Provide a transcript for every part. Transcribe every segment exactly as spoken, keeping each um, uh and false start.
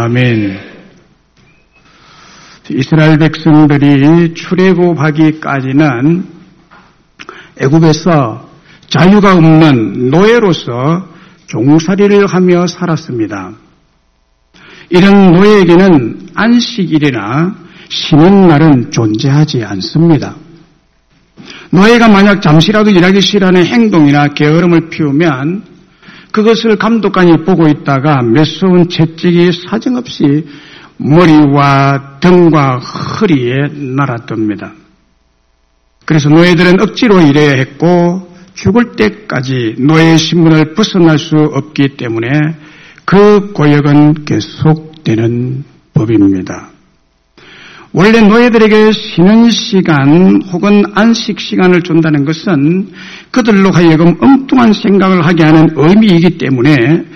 아멘. 이스라엘 백성들이 출애굽하기까지는 애굽에서 자유가 없는 노예로서 종살이를 하며 살았습니다. 이런 노예에게는 안식일이나 쉬는 날은 존재하지 않습니다. 노예가 만약 잠시라도 일하기 싫어하는 행동이나 게으름을 피우면 그것을 감독관이 보고 있다가 매서운 채찍이 사정없이 머리와 등과 허리에 날아듭니다. 그래서 노예들은 억지로 일해야 했고 죽을 때까지 노예의 신분을 벗어날 수 없기 때문에 그 고역은 계속되는 법입니다. 원래 노예들에게 쉬는 시간 혹은 안식 시간을 준다는 것은 그들로 하여금 엉뚱한 생각을 하게 하는 의미이기 때문에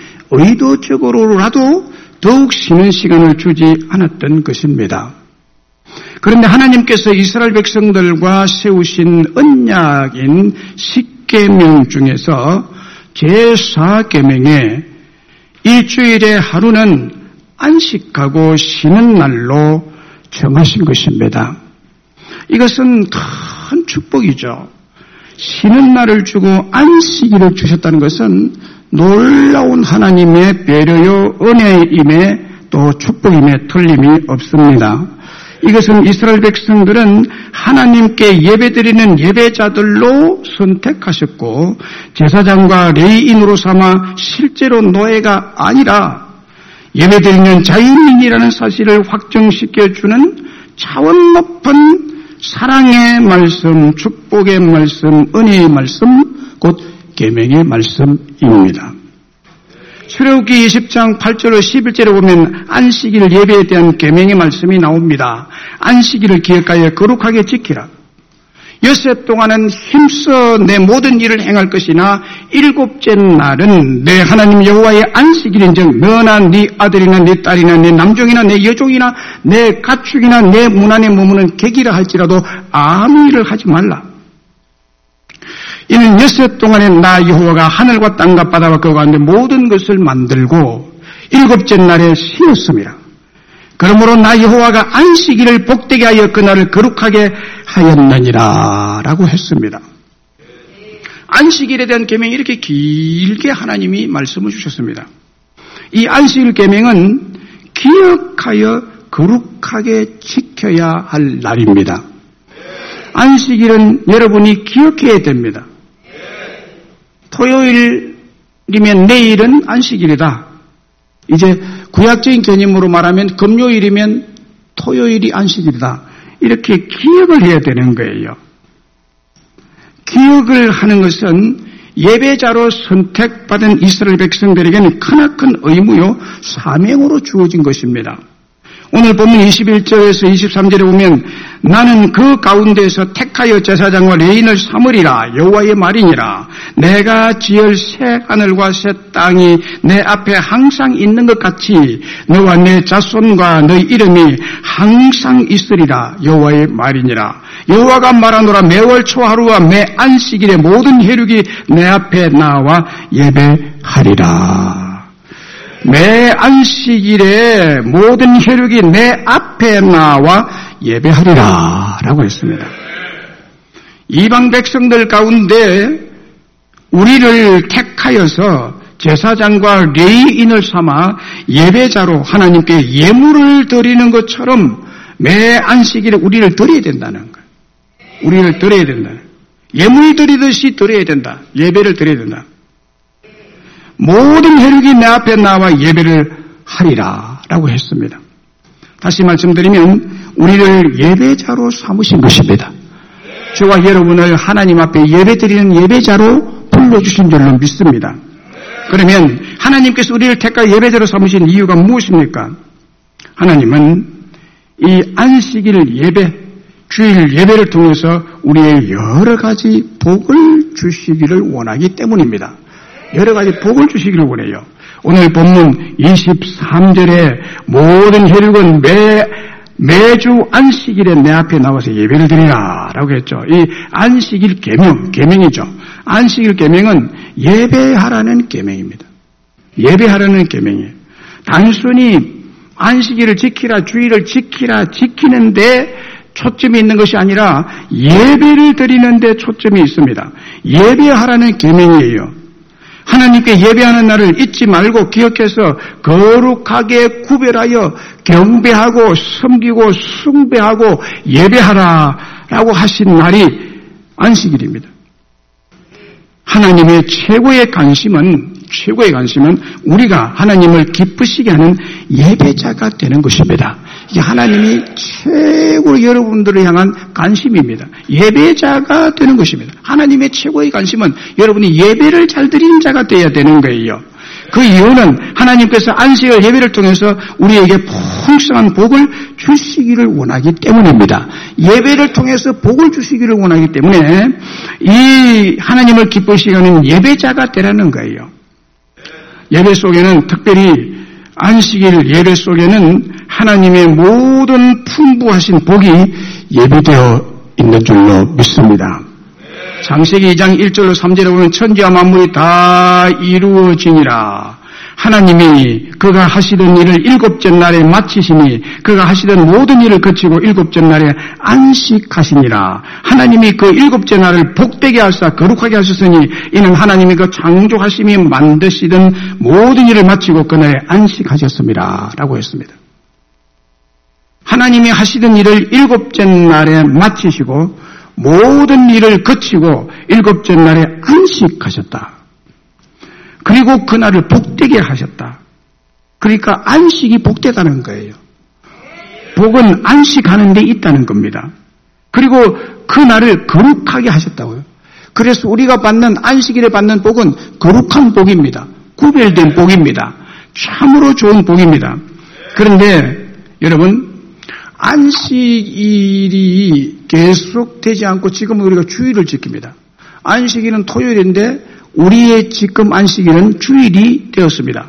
의도적으로라도 더욱 쉬는 시간을 주지 않았던 것입니다. 그런데 하나님께서 이스라엘 백성들과 세우신 언약인 십계명 중에서 제사 계명에 일주일에 하루는 안식하고 쉬는 날로 정하신 것입니다. 이것은 큰 축복이죠. 쉬는 날을 주고 안식일을 주셨다는 것은 놀라운 하나님의 배려요 은혜임에 또 축복임에 틀림이 없습니다. 이것은 이스라엘 백성들은 하나님께 예배드리는 예배자들로 선택하셨고 제사장과 레위인으로 삼아 실제로 노예가 아니라 예배드리는 자유인이라는 사실을 확정시켜주는 차원 높은 사랑의 말씀, 축복의 말씀, 은혜의 말씀, 곧 계명의 말씀입니다. 출애굽기 이십 장 팔 절로 십일 절에 보면 안식일 예배에 대한 계명의 말씀이 나옵니다. 안식일을 기억하여 거룩하게 지키라. 엿새 동안은 힘써 내 모든 일을 행할 것이나 일곱째 날은 내 하나님 여호와의 안식일인즉 너나 네 아들이나 네 딸이나 네 남종이나 내 여종이나 내 가축이나 내 문 안에 머무는 객이라 할지라도 아무 일을 하지 말라. 이는 엿새 동안에 나 여호와가 하늘과 땅과 바다와 그 가운데 모든 것을 만들고 일곱째 날에 쉬었습니다. 그러므로 나 여호와가 안식일을 복되게 하여 그날을 거룩하게 하였느니라 라고 했습니다. 안식일에 대한 계명이 이렇게 길게 하나님이 말씀을 주셨습니다. 이 안식일 계명은 기억하여 거룩하게 지켜야 할 날입니다. 안식일은 여러분이 기억해야 됩니다. 토요일이면 내일은 안식일이다. 이제 구약적인 개념으로 말하면 금요일이면 토요일이 안식일이다. 이렇게 기억을 해야 되는 거예요. 기억을 하는 것은 예배자로 선택받은 이스라엘 백성들에게는 크나큰 의무요 사명으로 주어진 것입니다. 오늘 본문 이십일 절에서 이십삼 절에 보면 나는 그 가운데에서 택하여 제사장과 레인을 삼으리라 여호와의 말이니라. 내가 지을 새 하늘과 새 땅이 내 앞에 항상 있는 것 같이 너와 내 자손과 너희 이름이 항상 있으리라 여호와의 말이니라. 여호와가 말하노라 매월 초하루와 매 안식일의 모든 혈육이 내 앞에 나와 예배하리라. 매 안식일에 모든 혈육이 내 앞에 나와 예배하리라 라고 했습니다. 이방 백성들 가운데 우리를 택하여서 제사장과 레위인을 삼아 예배자로 하나님께 예물을 드리는 것처럼 매 안식일에 우리를 드려야 된다는 거예요. 우리를 드려야 된다. 예물 드리듯이 드려야 된다. 예배를 드려야 된다. 모든 혈육이 내 앞에 나와 예배를 하리라 라고 했습니다. 다시 말씀드리면 우리를 예배자로 삼으신 것입니다. 저와 여러분을 하나님 앞에 예배드리는 예배자로 불러주신 줄로 믿습니다. 그러면 하나님께서 우리를 택하여 예배자로 삼으신 이유가 무엇입니까? 하나님은 이 안식일 예배, 주일 예배를 통해서 우리의 여러 가지 복을 주시기를 원하기 때문입니다. 여러 가지 복을 주시기를 원해요. 오늘 본문 이십삼 절에 모든 혈육은 매, 매주 안식일에 내 앞에 나와서 예배를 드리라 라고 했죠. 이 안식일 계명, 계명이죠. 안식일 계명은 예배하라는 계명입니다. 예배하라는 계명이에요. 단순히 안식일을 지키라, 주일을 지키라, 지키는데 초점이 있는 것이 아니라 예배를 드리는데 초점이 있습니다. 예배하라는 계명이에요. 하나님께 예배하는 날을 잊지 말고 기억해서 거룩하게 구별하여 경배하고 섬기고 숭배하고 예배하라라고 하신 날이 안식일입니다. 하나님의 최고의 관심은 최고의 관심은 우리가 하나님을 기쁘시게 하는 예배자가 되는 것입니다. 이게 하나님이 최고로 여러분들을 향한 관심입니다. 예배자가 되는 것입니다. 하나님의 최고의 관심은 여러분이 예배를 잘 드리는 자가 되어야 되는 거예요. 그 이유는 하나님께서 안식일 예배를 통해서 우리에게 풍성한 복을 주시기를 원하기 때문입니다. 예배를 통해서 복을 주시기를 원하기 때문에 이 하나님을 기쁘시게 하는 예배자가 되라는 거예요. 예배 속에는 특별히 안식일 예배 속에는 하나님의 모든 풍부하신 복이 예배되어 있는 줄로 믿습니다. 창세기 이 장 일 절로 삼 절에 보면 천지와 만물이 다 이루어지니라. 하나님이 그가 하시던 일을 일곱째 날에 마치시니 그가 하시던 모든 일을 거치고 일곱째 날에 안식하시니라. 하나님이 그 일곱째 날을 복되게 하사 거룩하게 하셨으니 이는 하나님이 그 창조하심이 만드시던 모든 일을 마치고 그날에 안식하셨습니다. 라고 했습니다. 하나님이 하시던 일을 일곱째 날에 마치시고 모든 일을 거치고 일곱째 날에 안식하셨다. 그리고 그날을 복되게 하셨다. 그러니까 안식이 복되다는 거예요. 복은 안식하는 데 있다는 겁니다. 그리고 그날을 거룩하게 하셨다고요. 그래서 우리가 받는 안식일에 받는 복은 거룩한 복입니다. 구별된 복입니다. 참으로 좋은 복입니다. 그런데 여러분 안식일이 계속되지 않고 지금 우리가 주일을 지킵니다. 안식일은 토요일인데 우리의 지금 안식일은 주일이 되었습니다.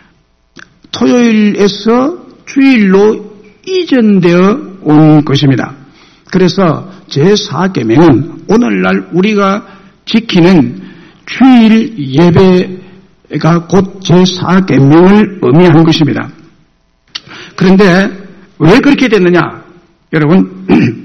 토요일에서 주일로 이전되어 온 것입니다. 그래서 제사 계명은 오늘날 우리가 지키는 주일 예배가 곧 제사 계명을 의미하는 것입니다. 그런데 왜 그렇게 됐느냐? 여러분,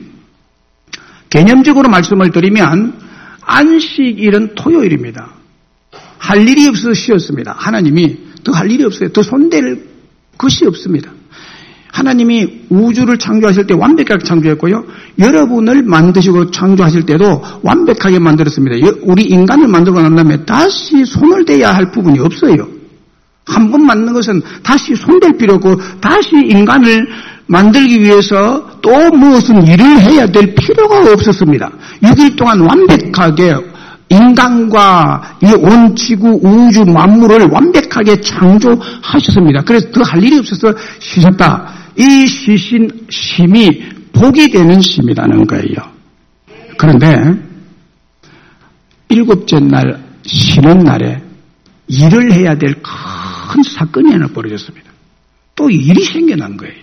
개념적으로 말씀을 드리면 안식일은 토요일입니다. 할 일이 없어서 쉬었습니다. 하나님이 더 할 일이 없어요. 더 손댈 것이 없습니다. 하나님이 우주를 창조하실 때 완벽하게 창조했고요. 여러분을 만드시고 창조하실 때도 완벽하게 만들었습니다. 우리 인간을 만들고 난 다음에 다시 손을 대야 할 부분이 없어요. 한 번 만든 것은 다시 손댈 필요 없고 다시 인간을 만들기 위해서 또 무엇은 일을 해야 될 필요가 없었습니다. 육 일 동안 완벽하게 인간과 이 온 지구 우주 만물을 완벽하게 창조하셨습니다. 그래서 더 할 일이 없어서 쉬셨다. 이 쉬신 쉼이 복이 되는 쉼이라는 거예요. 그런데 일곱째 날 쉬는 날에 일을 해야 될 큰 사건이 하나 벌어졌습니다. 또 일이 생겨난 거예요.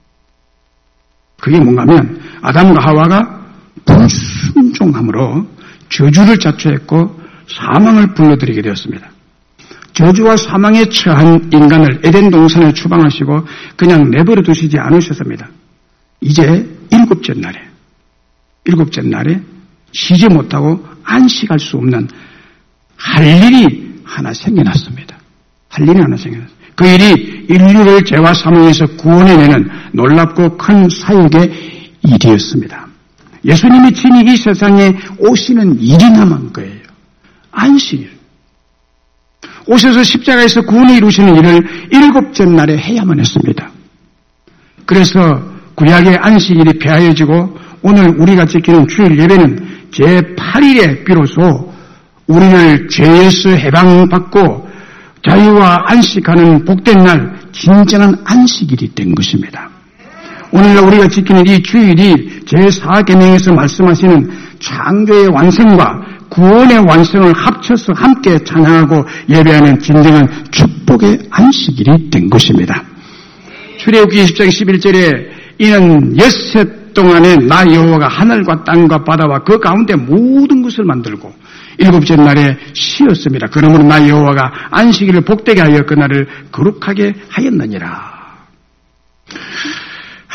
그게 뭔가 하면 아담과 하와가 불순종함으로 저주를 자초했고 사망을 불러들이게 되었습니다. 저주와 사망에 처한 인간을 에덴 동산에 추방하시고 그냥 내버려 두시지 않으셨습니다. 이제 일곱째 날에 일곱째 날에 쉬지 못하고 안식할 수 없는 할 일이 하나 생겨났습니다. 할 일이 하나 생겨났습니다. 그 일이 인류를 죄와 사망에서 구원해내는 놀랍고 큰 사역의 일이었습니다. 예수님이 친히 이 세상에 오시는 일이 남은 거예요. 안식일. 오셔서 십자가에서 구원을 이루시는 일을 일곱째 날에 해야만 했습니다. 그래서 구약의 안식일이 폐하여지고 오늘 우리가 지키는 주일 예배는 제팔 일에 비로소 우리를 죄에서 해방받고 자유와 안식하는 복된 날 진정한 안식일이 된 것입니다. 오늘날 우리가 지키는 이 주일이 제사 계명에서 말씀하시는 창조의 완성과 구원의 완성을 합쳐서 함께 찬양하고 예배하는 진정한 축복의 안식일이 된 것입니다. 출애굽기 이십 장 십일 절에 이는 엿새 동안에 나 여호와가 하늘과 땅과 바다와 그 가운데 모든 것을 만들고 일곱째 날에 쉬었습니다. 그러므로 나 여호와가 안식일을 복되게 하여 그날을 거룩하게 하였느니라.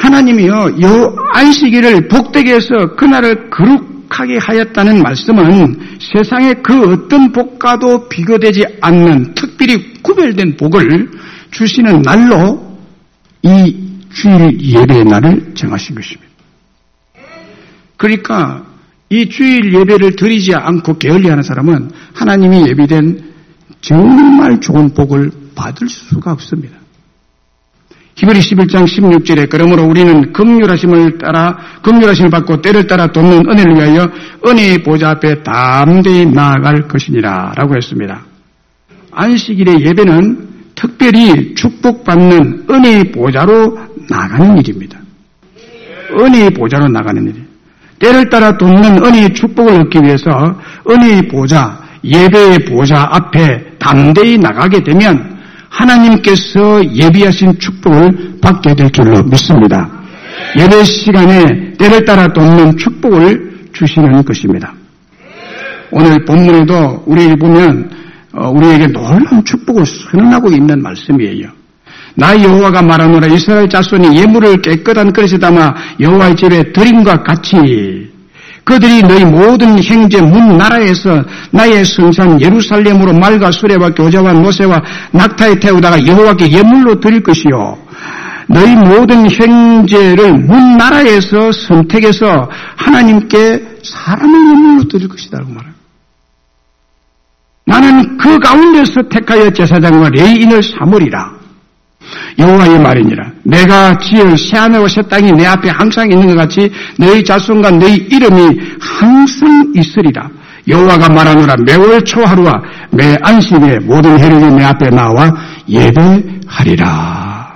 하나님이요, 여 안식일을 복되게 해서 그날을 거룩하게 하였다는 말씀은 세상의 그 어떤 복과도 비교되지 않는 특별히 구별된 복을 주시는 날로 이 주일 예배의 날을 정하신 것입니다. 그러니까 이 주일 예배를 드리지 않고 게을리하는 사람은 하나님이 예비된 정말 좋은 복을 받을 수가 없습니다. 히브리 십일 장 십육 절에 그러므로 우리는 긍휼하심을 따라 긍휼하심을 받고 때를 따라 돕는 은혜를 위하여 은혜의 보좌 앞에 담대히 나아갈 것이니라 라고 했습니다. 안식일의 예배는 특별히 축복받는 은혜의 보좌로 나가는 일입니다. 은혜의 보좌로 나가는 일이에요. 때를 따라 돕는 은혜의 축복을 얻기 위해서 은혜의 보좌, 예배의 보좌 앞에 담대히 나가게 되면 하나님께서 예비하신 축복을 받게 될 줄로 믿습니다. 예배 시간에 때를 따라 돕는 축복을 주시는 것입니다. 오늘 본문에도 우리를 보면 우리에게 놀라운 축복을 선언하고 있는 말씀이에요. 나 여호와가 말하노라 이스라엘 자손이 예물을 깨끗한 그릇에 담아 여호와의 집에 드림과 같이 그들이 너희 모든 형제 문 나라에서 나의 성산 예루살렘으로 말과 수레와 교자와 노새와 낙타에 태우다가 여호와께 예물로 드릴 것이요 너희 모든 형제를 문 나라에서 선택해서 하나님께 사람을 예물로 드릴 것이다 라고 말합니다. 나는 그 가운데서 택하여 제사장과 레위인을 삼으리라. 여호와의 말이니라. 내가 지을 새하늘과 새 땅이 내 앞에 항상 있는 것 같이 너희 자손과 너희 이름이 항상 있으리라. 여호와가 말하노라. 매월 초하루와 매 안식일에 모든 혈육이 내 앞에 나와 예배하리라.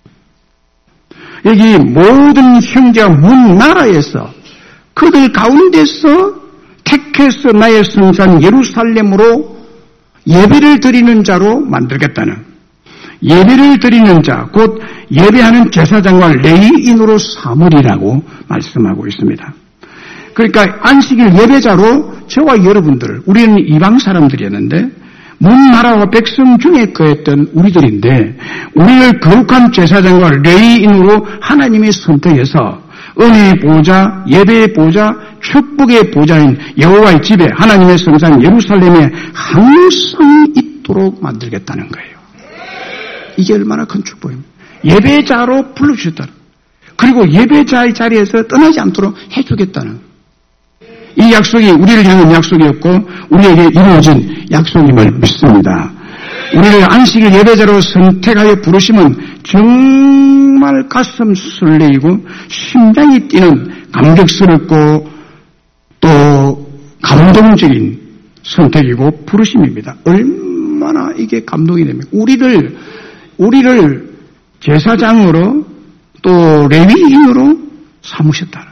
여기 모든 형제와 문 나라에서 그들 가운데서 택해서 나의 성산 예루살렘으로 예배를 드리는 자로 만들겠다는 예배를 드리는 자, 곧 예배하는 제사장과 레위인으로 삼으리라고 말씀하고 있습니다. 그러니까 안식일 예배자로 저와 여러분들, 우리는 이방 사람들이었는데 문나라와 백성 중에 거했던 우리들인데 우리를 거룩한 제사장과 레위인으로 하나님이 선택해서 은혜의 보좌, 예배의 보좌, 축복의 보좌인 여호와의 집에 하나님의 성산 예루살렘에 항상 있도록 만들겠다는 거예요. 이게 얼마나 큰 축복입니다. 예배자로 불러주셨다는 그리고 예배자의 자리에서 떠나지 않도록 해주겠다는 이 약속이 우리를 향한 약속이었고 우리에게 이루어진 약속임을 믿습니다. 우리를 안식일 예배자로 선택하여 부르심은 정말 가슴 설레이고 심장이 뛰는 감격스럽고 또 감동적인 선택이고 부르심입니다. 얼마나 이게 감동이 됩니까? 우리를 우리를 제사장으로 또 레위인으로 삼으셨다.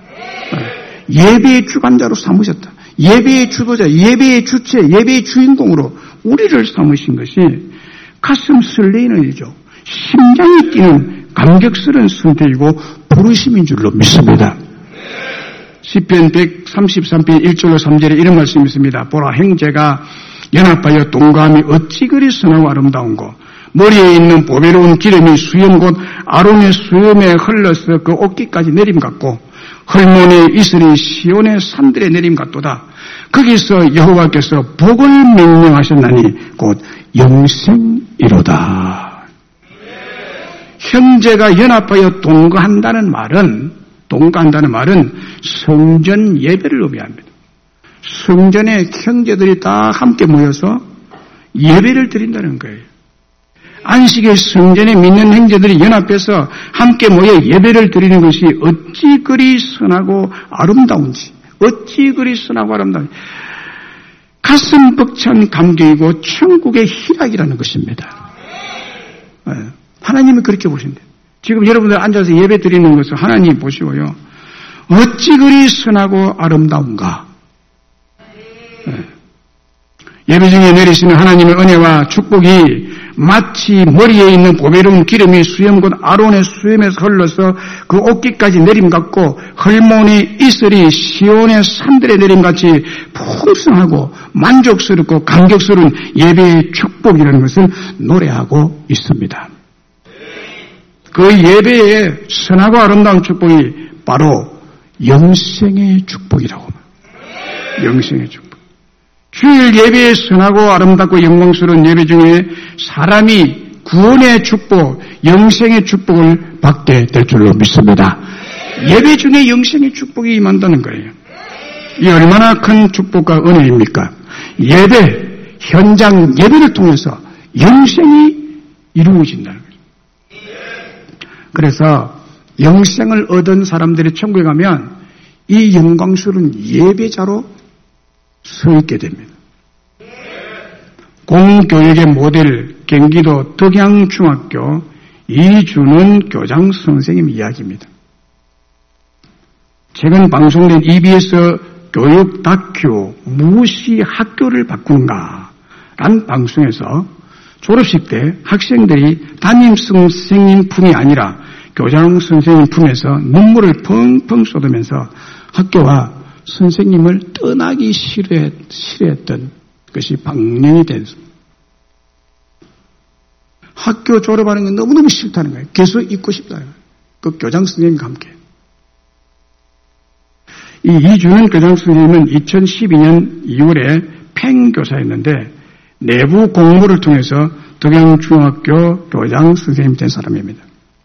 예배의 주관자로 삼으셨다. 예배의 주도자, 예배의 주체, 예배의 주인공으로 우리를 삼으신 것이 가슴 설레이는 일이죠. 심장이 뛰는 감격스러운 선택이고 부르심인 줄로 믿습니다. 시편 백삼십삼 편 일 절로 삼 절에 이런 말씀이 있습니다. 보라 형제가 연합하여 동감이 어찌 그리 선하고 아름다운고 머리에 있는 보배로운 기름이 수염 곧 아론의 수염에 흘러서 그 어깨까지 내림 같고 헐몬의 이슬이 시온의 산들에 내림 같도다. 거기서 여호와께서 복을 명령하셨나니 곧 영생이로다. 형제가 연합하여 동거한다는 말은 동거한다는 말은 성전 예배를 의미합니다. 성전에 형제들이 다 함께 모여서 예배를 드린다는 거예요. 안식일 성전에 믿는 형제들이 연합해서 함께 모여 예배를 드리는 것이 어찌 그리 선하고 아름다운지 어찌 그리 선하고 아름다운지 가슴 벅찬 감격이고 천국의 희락이라는 것입니다. 하나님은 그렇게 보신대요. 지금 여러분들 앉아서 예배 드리는 것을 하나님 보시고요. 어찌 그리 선하고 아름다운가. 예배 중에 내리시는 하나님의 은혜와 축복이 마치 머리에 있는 보배로운 기름이 수염 곧 아론의 수염에서 흘러서 그 어깨까지 내림 같고 헐몬의 이슬이 시온의 산들에 내림 같이 풍성하고 만족스럽고 감격스러운 예배의 축복이라는 것을 노래하고 있습니다. 그 예배의 선하고 아름다운 축복이 바로 영생의 축복이라고 합니다. 영생의 축복. 주일 예배의 선하고 아름답고 영광스러운 예배 중에 사람이 구원의 축복, 영생의 축복을 받게 될 줄로 믿습니다. 예배 중에 영생의 축복이 임한다는 거예요. 이 얼마나 큰 축복과 은혜입니까? 예배, 현장 예배를 통해서 영생이 이루어진다는 거예요. 그래서 영생을 얻은 사람들이 천국에 가면 이 영광스러운 예배자로 서 있게 됩니다. 공교육의 모델 경기도 덕양중학교 이준원 교장 선생님 이야기입니다. 최근 방송된 이비에스 교육 다큐 무엇이 학교를 바꾸는가 라는 방송에서 졸업식 때 학생들이 담임 선생님 품이 아니라 교장 선생님 품에서 눈물을 펑펑 쏟으면서 학교와 선생님을 떠나기 싫어했, 싫어했던 것이 방영이 됐습니다. 학교 졸업하는 건 너무너무 싫다는 거예요. 계속 있고 싶다는 거예요. 그 교장 선생님과 함께. 이 이준원 교장 선생님은 이천십이 년 이월에 팽교사였는데 내부 공모를 통해서 덕양중학교 교장 선생님이 된 사람입니다.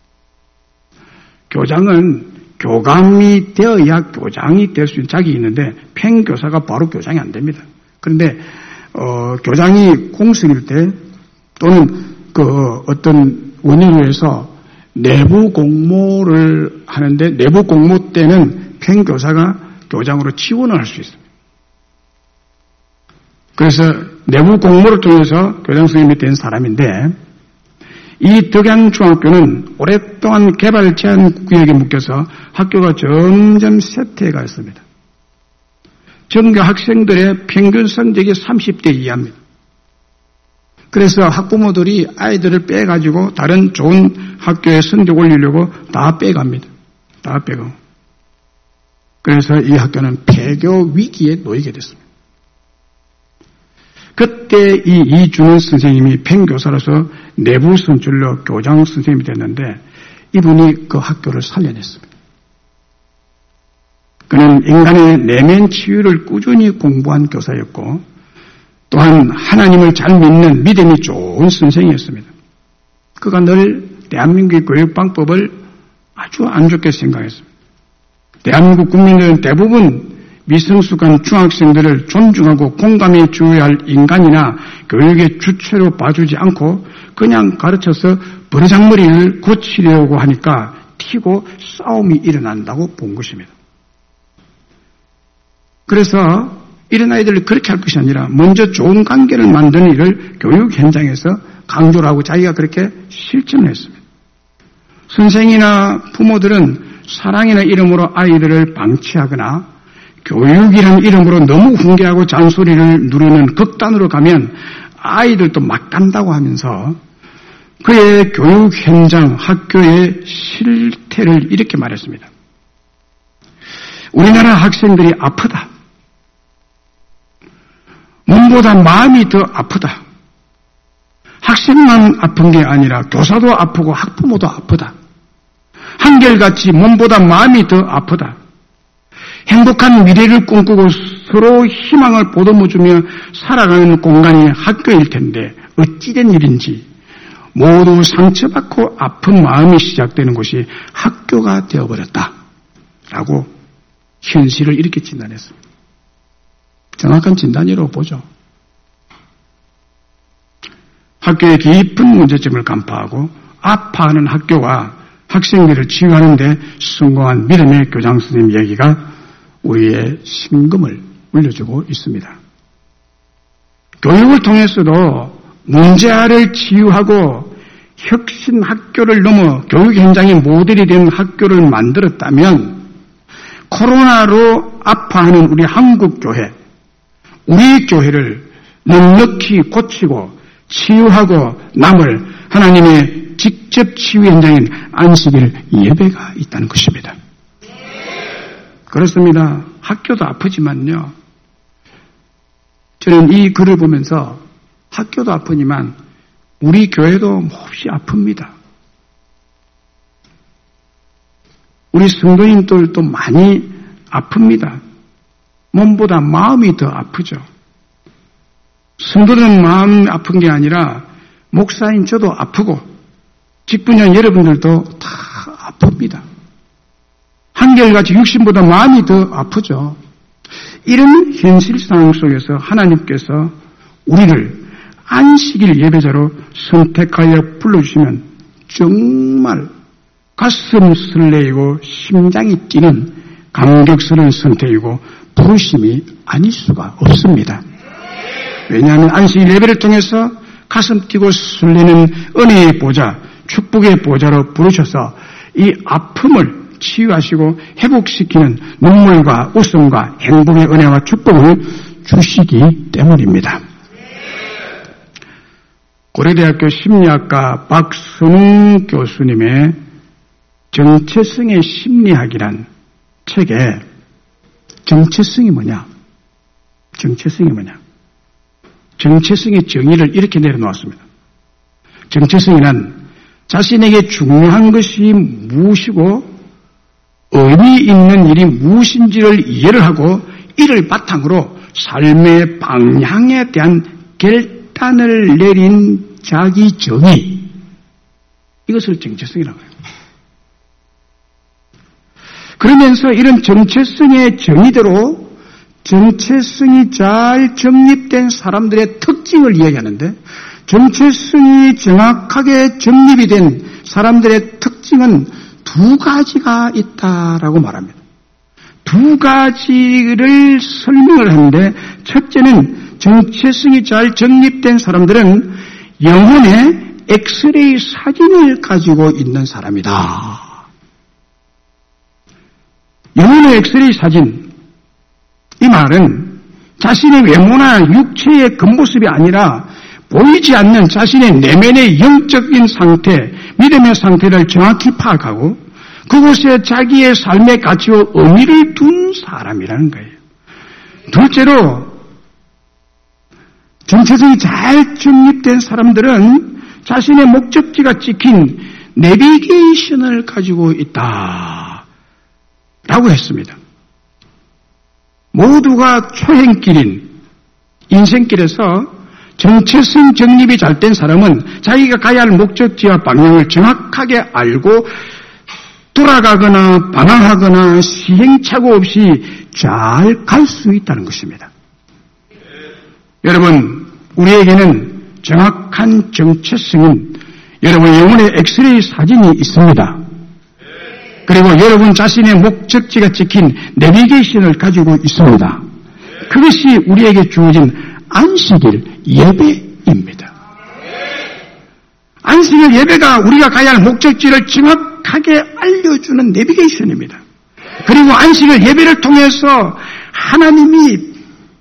교장은 교감이 되어야 교장이 될 수 있는 자격이 있는데 팽교사가 바로 교장이 안 됩니다. 그런데 어, 교장이 공석일 때 또는 그 어떤 원인으로 해서 내부 공모를 하는데 내부 공모 때는 팽교사가 교장으로 지원을 할 수 있습니다. 그래서 내부 공모를 통해서 교장 선생님이 된 사람인데 이 덕양중학교는 오랫동안 개발 제한 구역에 묶여서 학교가 점점 쇠퇴해가 있습니다. 전교 학생들의 평균 성적이 삼십 대 이하입니다. 그래서 학부모들이 아이들을 빼가지고 다른 좋은 학교에 성적 올리려고 다 빼갑니다. 다 빼고. 그래서 이 학교는 폐교 위기에 놓이게 됐습니다. 그때 이 이준원 선생님이 팽교사로서 내부 선출로 교장 선생님이 됐는데 이분이 그 학교를 살려냈습니다. 그는 인간의 내면 치유를 꾸준히 공부한 교사였고 또한 하나님을 잘 믿는 믿음이 좋은 선생이었습니다. 그가 늘 대한민국의 교육방법을 아주 안 좋게 생각했습니다. 대한민국 국민들은 대부분 미성숙한 중학생들을 존중하고 공감해 주어야 할 인간이나 교육의 주체로 봐주지 않고 그냥 가르쳐서 버르장머리를 고치려고 하니까 튀고 싸움이 일어난다고 본 것입니다. 그래서 이런 아이들을 그렇게 할 것이 아니라 먼저 좋은 관계를 만드는 일을 교육 현장에서 강조를 하고 자기가 그렇게 실천을 했습니다. 선생이나 부모들은 사랑이나 이름으로 아이들을 방치하거나 교육이라는 이름으로 너무 훈계하고 잔소리를 누르는 극단으로 가면 아이들도 막 간다고 하면서 그의 교육 현장, 학교의 실태를 이렇게 말했습니다. 우리나라 학생들이 아프다. 몸보다 마음이 더 아프다. 학생만 아픈 게 아니라 교사도 아프고 학부모도 아프다. 한결같이 몸보다 마음이 더 아프다. 행복한 미래를 꿈꾸고 서로 희망을 보듬어주며 살아가는 공간이 학교일 텐데 어찌된 일인지 모두 상처받고 아픈 마음이 시작되는 곳이 학교가 되어버렸다라고 현실을 이렇게 진단했습니다. 정확한 진단이라고 보죠. 학교의 깊은 문제점을 간파하고 아파하는 학교와 학생들을 치유하는 데 성공한 믿음의 교장 선생님 얘기가 우리의 심금을 울려주고 있습니다. 교육을 통해서도 문제아를 치유하고 혁신 학교를 넘어 교육 현장의 모델이 된 학교를 만들었다면 코로나로 아파하는 우리 한국교회, 우리 교회를 넉넉히 고치고 치유하고 남을 하나님의 직접 치유 현장인 안식일 예배가 있다는 것입니다. 그렇습니다. 학교도 아프지만요. 저는 이 글을 보면서 학교도 아프지만 우리 교회도 몹시 아픕니다. 우리 성도님들도 많이 아픕니다. 몸보다 마음이 더 아프죠. 성도는 마음 아픈 게 아니라 목사인 저도 아프고 직분자 여러분들도 다 아픕니다. 한결같이 육신보다 마음이 더 아프죠. 이런 현실 상황 속에서 하나님께서 우리를 안식일 예배자로 선택하여 불러주시면 정말 가슴 설레이고 심장이 뛰는 감격스러운 선택이고 부르심이 아닐 수가 없습니다. 왜냐하면 안식일 예배를 통해서 가슴 뛰고 설레는 은혜의 보좌, 축복의 보좌로 부르셔서 이 아픔을 치유하시고 회복시키는 눈물과 웃음과 행복의 은혜와 축복을 주시기 때문입니다. 고려대학교 심리학과 박선웅 교수님의 정체성의 심리학이란 책에 정체성이 뭐냐? 정체성이 뭐냐? 정체성의 정의를 이렇게 내려놓았습니다. 정체성이란 자신에게 중요한 것이 무엇이고 의미 있는 일이 무엇인지를 이해를 하고 이를 바탕으로 삶의 방향에 대한 결단을 내린 자기 정의, 이것을 정체성이라고 해요. 그러면서 이런 정체성의 정의대로 정체성이 잘 정립된 사람들의 특징을 이야기하는데, 정체성이 정확하게 정립이 된 사람들의 특징은 두 가지가 있다라고 말합니다. 두 가지를 설명을 하는데, 첫째는 정체성이 잘 정립된 사람들은 영혼의 엑스레이 사진을 가지고 있는 사람이다. 영혼의 엑스레이 사진, 이 말은 자신의 외모나 육체의 겉모습이 아니라 보이지 않는 자신의 내면의 영적인 상태, 믿음의 상태를 정확히 파악하고 그곳에 자기의 삶의 가치와 의미를 둔 사람이라는 거예요. 둘째로 정체성이 잘 정립된 사람들은 자신의 목적지가 찍힌 내비게이션을 가지고 있다 라고 했습니다. 모두가 초행길인 인생길에서 정체성 정립이 잘 된 사람은 자기가 가야 할 목적지와 방향을 정확하게 알고 돌아가거나 방황하거나 시행착오 없이 잘 갈 수 있다는 것입니다. 여러분, 우리에게는 정확한 정체성은 여러분의 영혼의 엑스레이 사진이 있습니다. 그리고 여러분 자신의 목적지가 찍힌 내비게이션을 가지고 있습니다. 그것이 우리에게 주어진 안식일 예배입니다. 안식일 예배가 우리가 가야 할 목적지를 정확하게 알려주는 내비게이션입니다. 그리고 안식일 예배를 통해서 하나님이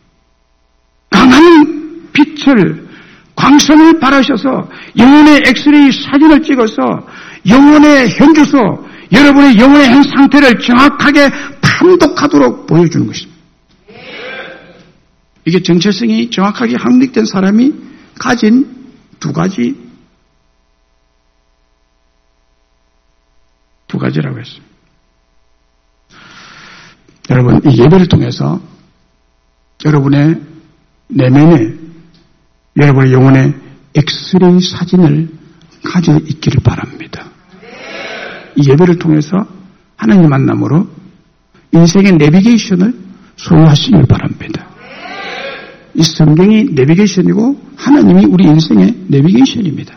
강한 빛을, 광선을 발하셔서 영혼의 엑스레이 사진을 찍어서 영혼의 현주소, 여러분의 영혼의 현 상태를 정확하게 판독하도록 보여주는 것입니다. 이게 정체성이 정확하게 확립된 사람이 가진 두 가지, 두 가지라고 했습니다. 여러분, 이 예배를 통해서 여러분의 내면에 여러분의 영혼의 엑스레이 사진을 가지고 있기를 바랍니다. 이 예배를 통해서 하나님 만남으로 인생의 내비게이션을 소유하시길 바랍니다. 이 성경이 내비게이션이고 하나님이 우리 인생의 내비게이션입니다.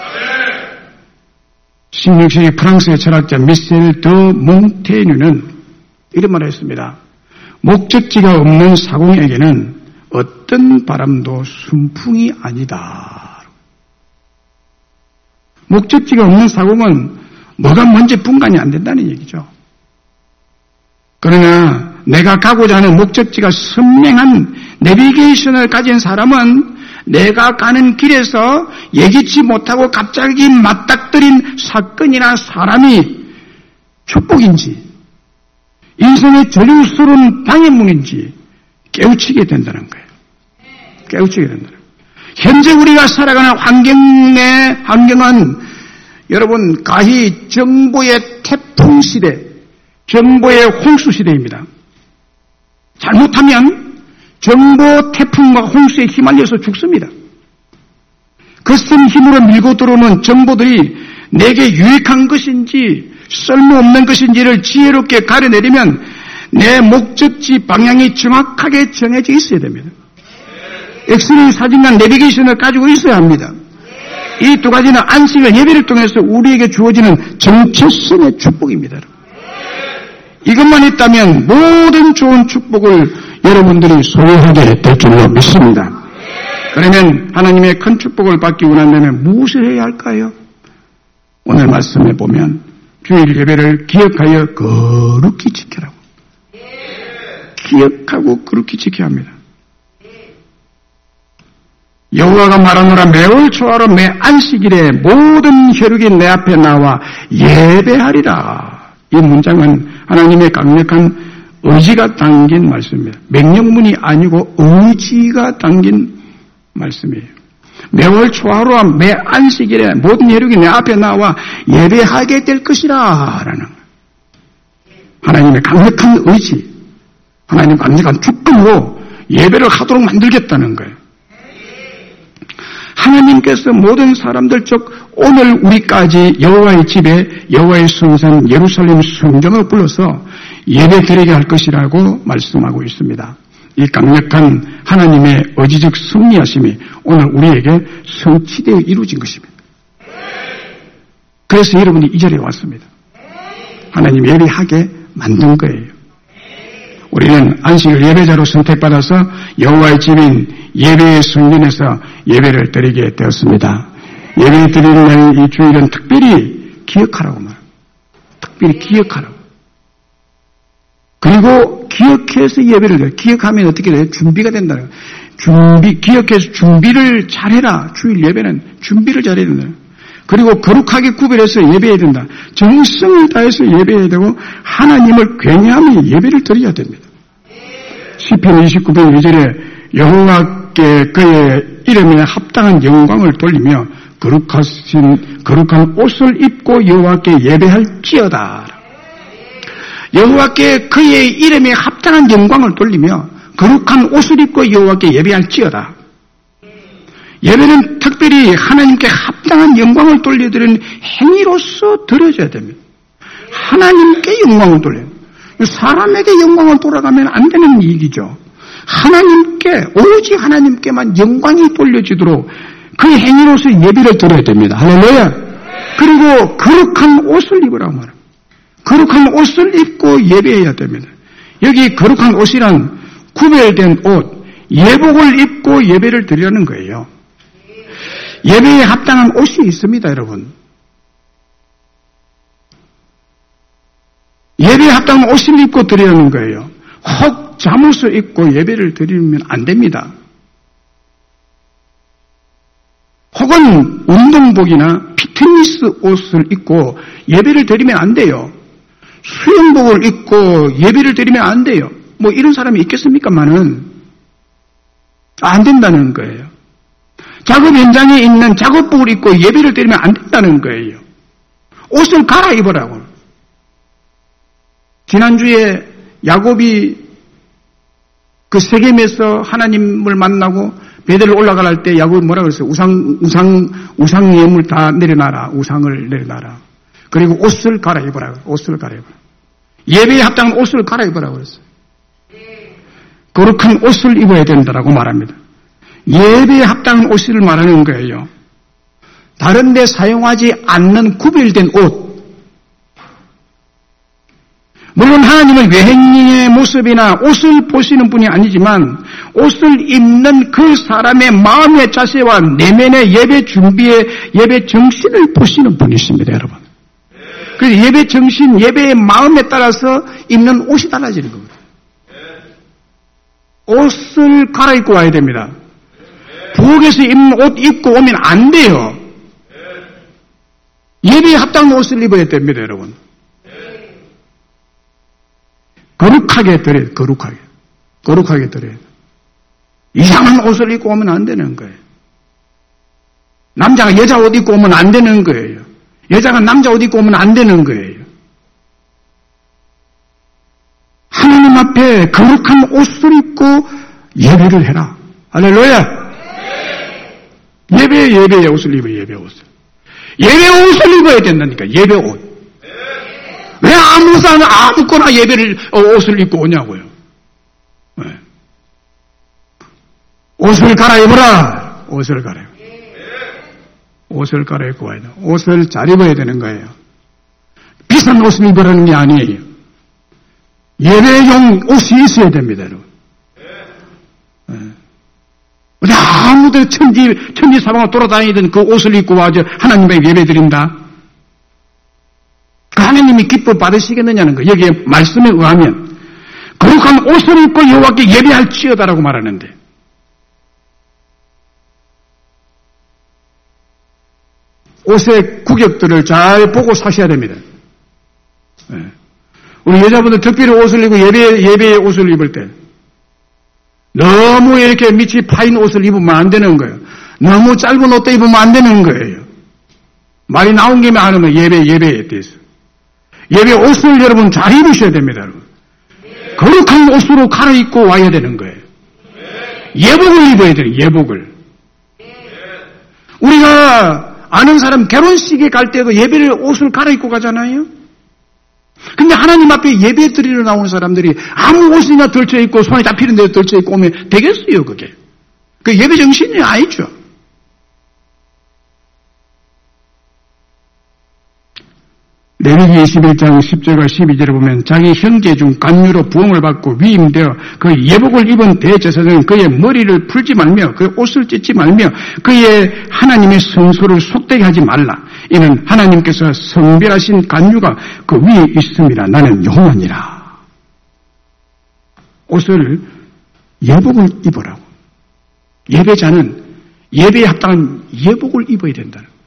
십육 세기 프랑스의 철학자 미셀 더 몽테뉴는 이런 말을 했습니다. 목적지가 없는 사공에게는 어떤 바람도 순풍이 아니다. 목적지가 없는 사공은 뭐가 뭔지 분간이 안 된다는 얘기죠. 그러나 내가 가고자 하는 목적지가 선명한 내비게이션을 가진 사람은 내가 가는 길에서 예기치 못하고 갑자기 맞닥뜨린 사건이나 사람이 축복인지 인생의 저주스러운 방해문인지 깨우치게 된다는 거예요. 깨우치게 된다는 거예요. 현재 우리가 살아가는 환경의 환경은 여러분 가히 정보의 태풍 시대, 정보의 홍수 시대입니다. 잘못하면 정보 태풍과 홍수에 휘말려서 죽습니다. 거센 힘으로 밀고 들어오는 정보들이 내게 유익한 것인지 쓸모없는 것인지를 지혜롭게 가려내려면 내 목적지 방향이 정확하게 정해져 있어야 됩니다. 엑스레이 사진과 내비게이션을 가지고 있어야 합니다. 이 두 가지는 안식을 예배를 통해서 우리에게 주어지는 정체성의 축복입니다. 이것만 있다면 모든 좋은 축복을 여러분들이 소유하게 될 줄로 믿습니다. 그러면 하나님의 큰 축복을 받기 원한다면 무엇을 해야 할까요? 오늘 말씀에 보면 주일 예배를 기억하여 거룩히 지키라고. 기억하고 거룩히 지켜야 합니다. 여호와가 말하노라 매월 초하루 매 안식일에 모든 혈육이 내 앞에 나와 예배하리라. 이 문장은 하나님의 강력한 의지가 담긴 말씀입니다. 명령문이 아니고 의지가 담긴 말씀이에요. 매월 초하루와 매 안식일에 모든 혈육이 내 앞에 나와 예배하게 될 것이라 라는 하나님의 강력한 의지, 하나님의 강력한 주권으로 예배를 하도록 만들겠다는 거예요. 하나님께서 모든 사람들 쪽 오늘 우리까지 여호와의 집에 여호와의 성산 예루살렘 성전으로 불러서 예배 드리게 할 것이라고 말씀하고 있습니다. 이 강력한 하나님의 의지적 승리하심이 오늘 우리에게 성취되어 이루어진 것입니다. 그래서 여러분이 이 자리에 왔습니다. 하나님 예배하게 만든 거예요. 우리는 안식일 예배자로 선택받아서 여호와의 집인 예배의 성전에서 예배를 드리게 되었습니다. 예배 드리는 이 주일은 특별히 기억하라고 말합니다. 특별히 기억하라고. 그리고 기억해서 예배를 드려요. 기억하면 어떻게 돼요? 준비가 된다는 거예요. 준비, 기억해서 준비를 잘해라. 주일 예배는 준비를 잘해야 된다. 그리고 거룩하게 구별해서 예배해야 된다. 정성을 다해서 예배해야 되고 하나님을 괜히하며 예배를 드려야 됩니다. 시편 이십구 편 이 절에 여호와께 그의 이름에 합당한 영광을 돌리며 거룩하신 거룩한 옷을 입고 여호와께 예배할지어다. 여호와께 그의 이름에 합당한 영광을 돌리며 거룩한 옷을 입고 여호와께 예배할지어다. 예배는 특별히 하나님께 합당한 영광을 돌려드리는 행위로서 드려져야 됩니다. 하나님께 영광을 돌려요. 사람에게 영광을 돌아가면 안 되는 일이죠. 하나님께, 오직 하나님께만 영광이 돌려지도록 그 행위로서 예배를 드려야 됩니다. 할렐루야. 그리고 거룩한 옷을 입으라고 말합니다. 거룩한 옷을 입고 예배해야 됩니다. 여기 거룩한 옷이란 구별된 옷, 예복을 입고 예배를 드리라는 거예요. 예배에 합당한 옷이 있습니다, 여러분. 예배에 합당한 옷을 입고 드리라는 거예요. 혹 잠옷을 입고 예배를 드리면 안 됩니다. 혹은 운동복이나 피트니스 옷을 입고 예배를 드리면 안 돼요. 수영복을 입고 예배를 드리면 안 돼요. 뭐 이런 사람이 있겠습니까만은 안 된다는 거예요. 작업 현장에 있는 작업복을 입고 예배를 드리면 안 된다는 거예요. 옷을 갈아입으라고. 지난주에 야곱이 그 세겜에서 하나님을 만나고 베델을 올라갈 때 야곱이 뭐라 그랬어요? 우상, 우상, 우상 예물 다 내려놔라. 우상을 내려놔라. 그리고 옷을 갈아입으라. 옷을 갈아입으라. 예배에 합당한 옷을 갈아입으라고 그랬어요. 거룩한 옷을 입어야 된다라고 말합니다. 예배에 합당한 옷을 말하는 거예요. 다른 데 사용하지 않는 구별된 옷. 물론 하나님은 외행의 모습이나 옷을 보시는 분이 아니지만 옷을 입는 그 사람의 마음의 자세와 내면의 예배 준비의 예배 정신을 보시는 분이십니다, 여러분. 그래서 예배 정신, 예배의 마음에 따라서 입는 옷이 달라지는 겁니다. 옷을 갈아입고 와야 됩니다. 부엌에서 입는 옷 입고 오면 안 돼요. 예배에 합당한 옷을 입어야 됩니다, 여러분. 거룩하게 드려야 돼요. 거룩하게. 거룩하게 드려야 돼요. 이상한 옷을 입고 오면 안 되는 거예요. 남자가 여자 옷 입고 오면 안 되는 거예요. 여자가 남자 옷 입고 오면 안 되는 거예요. 앞에 거룩한 옷을 입고 예배를 해라. 할렐루야. 예배, 예배의 옷을 입어, 예배 옷을. 예배 옷을 입어야 된다니까, 예배 옷. 왜 아무 사람, 아무거나 예배를, 옷을 입고 오냐고요. 네. 옷을 갈아입어라. 옷을 갈아입어. 옷을 갈아입고 와야 돼. 옷을 잘 입어야 되는 거예요. 비싼 옷을 입으라는 게 아니에요. 예배용 옷이 있어야 됩니다, 여러분. 네. 어디 아무데나 천지, 천지 사방을 돌아다니던 그 옷을 입고 와서 하나님의 예배 드린다? 그 하나님이 기뻐 받으시겠느냐는 거. 여기에 말씀에 의하면, 거룩한 옷을 입고 여호와께 예배할지어다라고 말하는데, 옷의 구격들을 잘 보고 사셔야 됩니다. 네. 우리 여자분들 특별히 옷을 입고 예배, 예배의 옷을 입을 때, 너무 이렇게 밑이 파인 옷을 입으면 안 되는 거예요. 너무 짧은 옷도 입으면 안 되는 거예요. 말이 나온 김에 하는 예배, 예배에 대해서. 예배 옷을 여러분 잘 입으셔야 됩니다, 여러분. 거룩한 옷으로 갈아입고 와야 되는 거예요. 예복을 입어야 돼요, 예복을. 우리가 아는 사람 결혼식에 갈 때도 예배를 옷을 갈아입고 가잖아요. 근데 하나님 앞에 예배 드리러 나오는 사람들이 아무 옷이나 덜쳐입고 손에 잡히는 데도 덜쳐입고 오면 되겠어요, 그게. 그 예배 정신이 아니죠. 레위기 이십일 장 십 절과 십이 절에 보면 자기 형제 중 간유로 부흥을 받고 위임되어 그 예복을 입은 대제사장은 그의 머리를 풀지 말며 그의 옷을 찢지 말며 그의 하나님의 성소를 속되게 하지 말라. 이는 하나님께서 성별하신 간유가 그 위에 있음이라. 나는 여호와니라. 옷을 예복을 입으라고. 예배자는 예배에 합당한 예복을 입어야 된다는 거예요.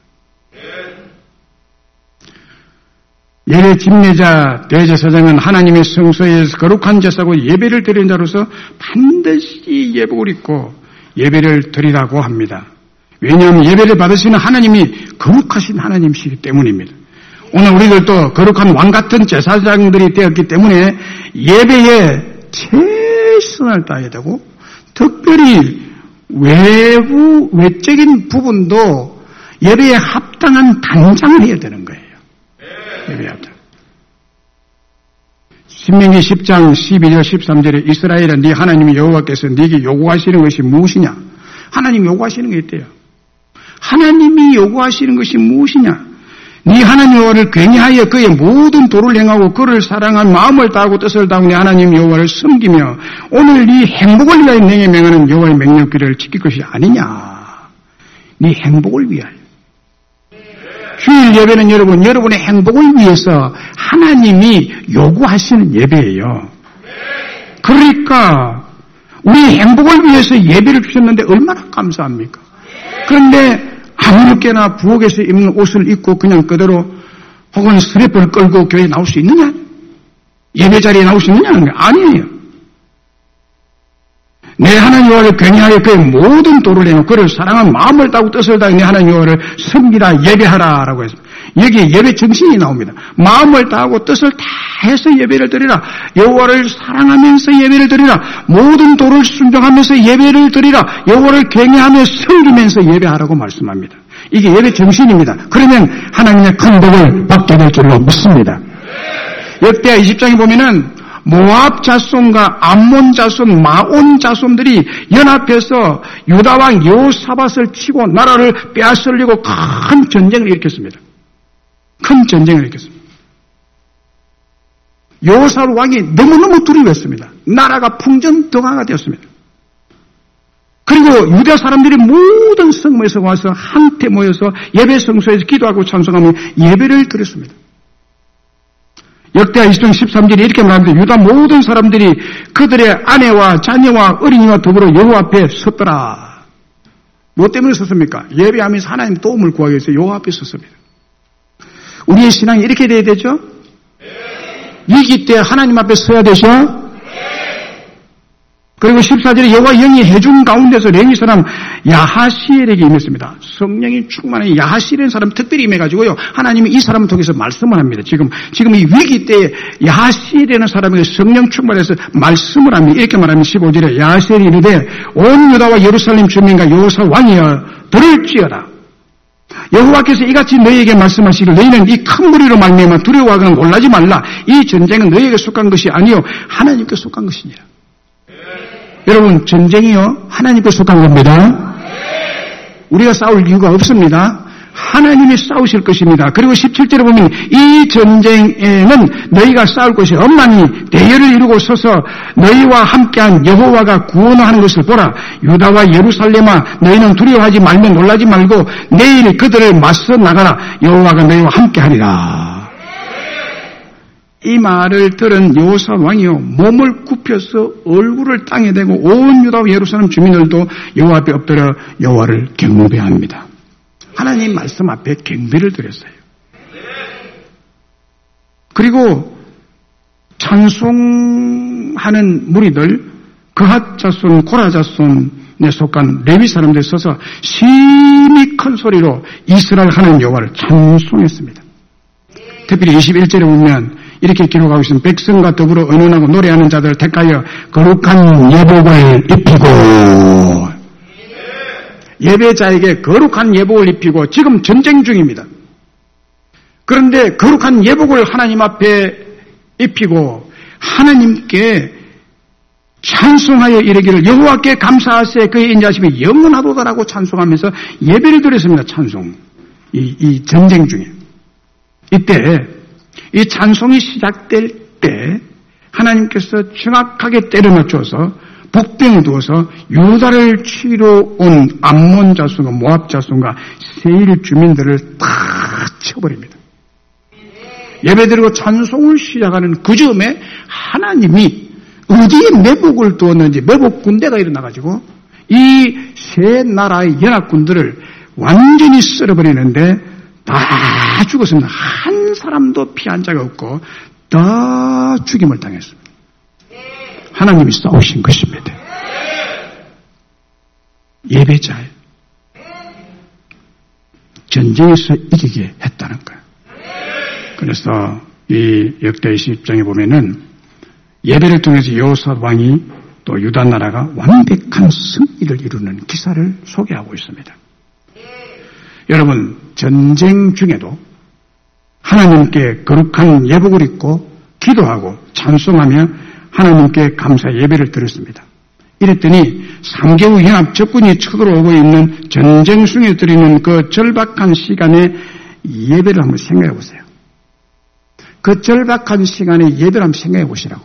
예배 집례자 대제사장은 하나님의 성소에서 거룩한 제사고 예배를 드리는 자로서 반드시 예복을 입고 예배를 드리라고 합니다. 왜냐하면 예배를 받으시는 하나님이 거룩하신 하나님이시기 때문입니다. 오늘 우리들도 거룩한 왕 같은 제사장들이 되었기 때문에 예배에 최선을 다해야 되고 특별히 외부 외적인 부분도 예배에 합당한 단장을 해야 되는 거예요. 예배하다. 신명기 십 장 십이 절 십삼 절에 이스라엘은 네 하나님 여호와께서 네게 요구하시는 것이 무엇이냐? 하나님이 요구하시는 게 있대요. 하나님이 요구하시는 것이 무엇이냐? 네 하나님 여호와를 굉해하여 그의 모든 도를 행하고 그를 사랑한 마음을 다하고 뜻을 다하고 네 하나님 여호와를 섬기며 오늘 네 행복을 위하여 내게 명하는 여호와의 명령기를 지킬 것이 아니냐? 네 행복을 위하여. 주일 예배는 여러분, 여러분의 행복을 위해서 하나님이 요구하시는 예배예요. 그러니까 우리 행복을 위해서 예배를 주셨는데 얼마나 감사합니까? 그런데 아무렇게나 부엌에서 입는 옷을 입고 그냥 그대로 혹은 스리퍼를 끌고 교회에 나올 수 있느냐? 예배 자리에 나올 수 있느냐는 게 아니에요. 내 하나님 여호와를 굉해하여 그의 모든 도를 행하고 그를 사랑한 마음을 다하고 뜻을 다하여 내 하나님 여호와를 섬기라 예배하라라고 했습니다. 여기에 예배 정신이 나옵니다. 마음을 다하고 뜻을 다해서 예배를 드리라. 여호와를 사랑하면서 예배를 드리라. 모든 도를 순종하면서 예배를 드리라. 여호와를 굉해하며 섬기면서 예배하라고 말씀합니다. 이게 예배 정신입니다. 그러면 하나님의 큰 복을 받게 될 줄로 믿습니다. 역대하 이십 장에 보면은 모압 자손과 암몬 자손, 마온 자손들이 연합해서 유다 왕 여호사밧을 치고 나라를 빼앗으려고 큰 전쟁을 일으켰습니다. 큰 전쟁을 일으켰습니다. 여호사밧 왕이 너무너무 두려워했습니다. 나라가 풍전등화가 되었습니다. 그리고 유다 사람들이 모든 성모에서 와서 한테 모여서 예배 성소에서 기도하고 찬송하며 예배를 드렸습니다. 역대하 이십 장 십삼 절에 이렇게 말합니다. 유다 모든 사람들이 그들의 아내와 자녀와 어린이와 더불어 여호와 앞에 섰더라. 뭐 때문에 섰습니까? 예배하면서 하나님 도움을 구하기 위해서 여호와 앞에 섰습니다. 우리의 신앙이 이렇게 돼야 되죠? 위기 때 하나님 앞에 서야 되죠? 그리고 십사 절에 여호와 영이 해중 가운데서 레위 사람 야하시엘에게 임했습니다. 성령이 충만한 야하시엘이라는 사람 특별히 임해가지고요. 하나님이 이 사람을 통해서 말씀을 합니다. 지금 지금 이 위기 때에 야하시엘이라는 사람에게 성령 충만해서 말씀을 합니다. 이렇게 말하면 십오 절에 야하시엘이 이르되 온 유다와 예루살렘 주민과 여호사 왕이여 들을지어다. 여호와께서 이같이 너희에게 말씀하시기를 너희는 이 큰 무리로 말미암아 두려워하거나 놀라지 말라. 이 전쟁은 너희에게 속한 것이 아니요 하나님께 속한 것이니라. 여러분, 전쟁이요 하나님께 속한 겁니다. 우리가 싸울 이유가 없습니다. 하나님이 싸우실 것입니다. 그리고 십칠 절에 보면 이 전쟁에는 너희가 싸울 것이 없나니 대열을 이루고 서서 너희와 함께한 여호와가 구원하는 것을 보라. 유다와 예루살렘아 너희는 두려워하지 말며 놀라지 말고 내일 그들을 맞서 나가라. 여호와가 너희와 함께하리라. 이 말을 들은 여호사 왕이요 몸을 굽혀서 얼굴을 땅에 대고 온 유다와 예루살렘 주민들도 여호와 앞에 엎드려 여호와를 경배합니다. 하나님 말씀 앞에 경배를 드렸어요. 그리고 찬송하는 무리들 그핫 자손 고라 자손에 속한 레위 사람들이 서서 심히 큰 소리로 이스라엘 하나님 여호와를 찬송했습니다. 특별히 이십일 절에 보면 이렇게 기록하고 있습니다. 백성과 더불어 의논하고 노래하는 자들을 택하여 거룩한 예복을 입히고 예배자에게 거룩한 예복을 입히고 지금 전쟁 중입니다. 그런데 거룩한 예복을 하나님 앞에 입히고 하나님께 찬송하여 이르기를 여호와께 감사하세 그의 인자하심이 영원하도다라고 찬송하면서 예배를 드렸습니다. 찬송. 이, 이 전쟁 중에. 이때 이 찬송이 시작될 때 하나님께서 정확하게 때려 맞춰서 복병을 두어서 유다를 치러 온 암몬 자손과 모압 자손과 세일 주민들을 다 쳐버립니다. 예배드리고 찬송을 시작하는 그 즈음에 하나님이 어디에 매복을 두었는지 매복 군대가 일어나가지고 이 세 나라의 연합군들을 완전히 쓸어버리는데 다 죽었습니다. 한 사람도 피한 자가 없고 다 죽임을 당했습니다. 하나님이 싸우신 것입니다. 예배자에 전쟁에서 이기게 했다는 거예요. 그래서 이 역대 이십 장에 보면은 예배를 통해서 여호사 왕이 또 유다 나라가 완벽한 승리를 이루는 기사를 소개하고 있습니다. 여러분, 전쟁 중에도 하나님께 거룩한 예복을 입고 기도하고 찬송하며 하나님께 감사 예배를 드렸습니다. 이랬더니 삼 개월 연합 적군이 쳐들어오고 있는 전쟁 중에 드리는 그 절박한 시간에 예배를 한번 생각해 보세요. 그 절박한 시간에 예배를 한번 생각해 보시라고.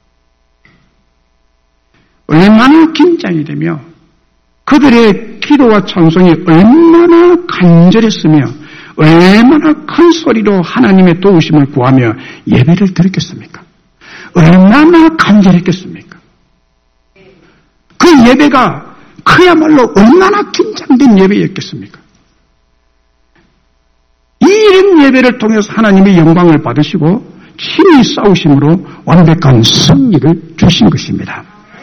얼마나 긴장이 되며 그들의 기도와 찬송이 얼마나 간절했으며 얼마나 큰 소리로 하나님의 도우심을 구하며 예배를 드렸겠습니까? 얼마나 간절했겠습니까? 그 예배가 그야말로 얼마나 긴장된 예배였겠습니까? 이런 예배를 통해서 하나님의 영광을 받으시고 친히 싸우심으로 완벽한 승리를 주신 것입니다.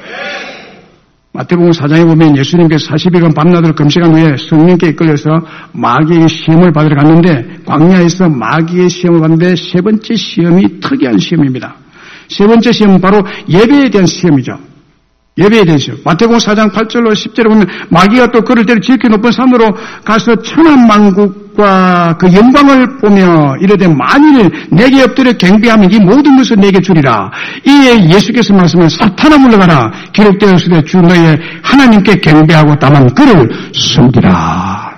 마태복음 사 장에 보면 예수님께서 사십 일간 밤낮을 금식한 후에 성령께 이끌려서 마귀의 시험을 받으러 갔는데 광야에서 마귀의 시험을 받는데 세 번째 시험이 특이한 시험입니다. 세 번째 시험은 바로 예배에 대한 시험이죠. 예배에 대한 시험. 마태복음 사 장 팔 절로 십 절에 보면 마귀가 또 그를 때려 지극히 높은 산으로 가서 천한만국과 그 영광을 보며 이르되 만일 내게 엎드려 경배하면 이 모든 것을 내게 주리라. 이에 예수께서 말씀하신 사탄아 물러가라. 기록되었으되 주 너의 하나님께 경배하고 다만 그를 섬기라.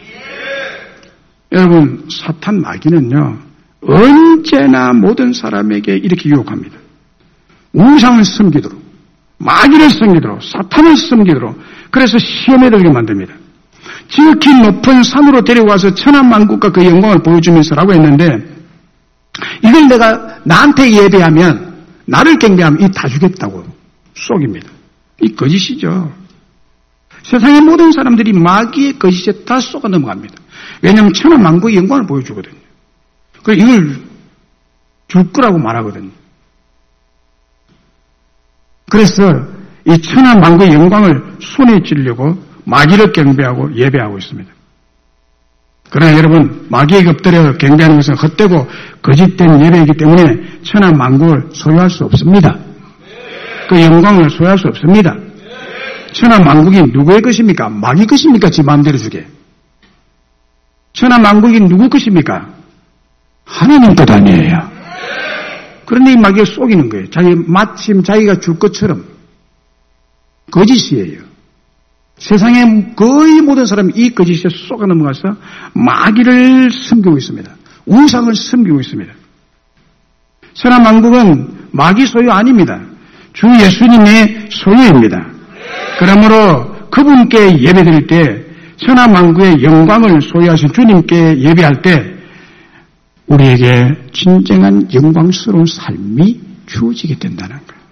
여러분, 사탄 마귀는요 언제나 모든 사람에게 이렇게 유혹합니다. 우상을 섬기도록, 마귀를 섬기도록, 사탄을 섬기도록, 그래서 시험에 들게 만듭니다. 지극히 높은 산으로 데려와서 천한만국과 그 영광을 보여주면서라고 했는데 이걸 내가 나한테 예배하면, 나를 경배하면 이 다 주겠다고 속입니다. 이 거짓이죠. 세상의 모든 사람들이 마귀의 거짓에 다 속아 넘어갑니다. 왜냐하면 천한만국의 영광을 보여주거든요. 그래서 이걸 줄 거라고 말하거든요. 그래서 이 천하 만국의 영광을 손에 쥐려고 마귀를 경배하고 예배하고 있습니다. 그러나 여러분, 마귀에 엎드려 경배하는 것은 헛되고 거짓된 예배이기 때문에 천하 만국을 소유할 수 없습니다. 그 영광을 소유할 수 없습니다. 천하 만국이 누구의 것입니까? 마귀 것입니까? 지 마음대로 주게. 천하 만국이 누구 것입니까? 하나님 것 아니에요. 그런데 이 마귀가 속이는 거예요. 자기 마침 자기가 줄 것처럼 거짓이에요. 세상의 거의 모든 사람이 이 거짓에 속아 넘어가서 마귀를 섬기고 있습니다. 우상을 섬기고 있습니다. 천하 만국은 마귀 소유 아닙니다. 주 예수님의 소유입니다. 그러므로 그분께 예배드릴 때 천하 만국의 영광을 소유하신 주님께 예배할 때 우리에게 진정한 영광스러운 삶이 주어지게 된다는 거예요.